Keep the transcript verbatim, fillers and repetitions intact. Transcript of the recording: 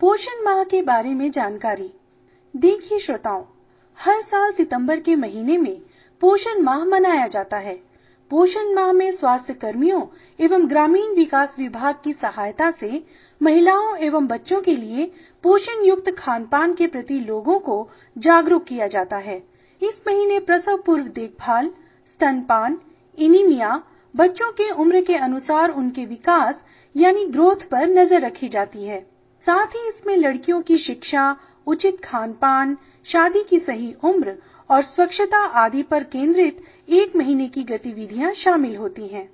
पोषण माह के बारे में जानकारी। देखिए श्रोताओं, हर साल सितंबर के महीने में पोषण माह मनाया जाता है। पोषण माह में स्वास्थ्य कर्मियों एवं ग्रामीण विकास विभाग की सहायता से महिलाओं एवं बच्चों के लिए पोषण युक्त खान पान के प्रति लोगों को जागरूक किया जाता है। इस महीने प्रसव पूर्व देखभाल, स्तनपान, एनीमिया, बच्चों के उम्र के अनुसार उनके विकास यानी ग्रोथ पर नजर रखी जाती है। साथ ही इसमें लड़कियों की शिक्षा, उचित खान पान, शादी की सही उम्र और स्वच्छता आदि पर केंद्रित एक महीने की गतिविधियां शामिल होती हैं।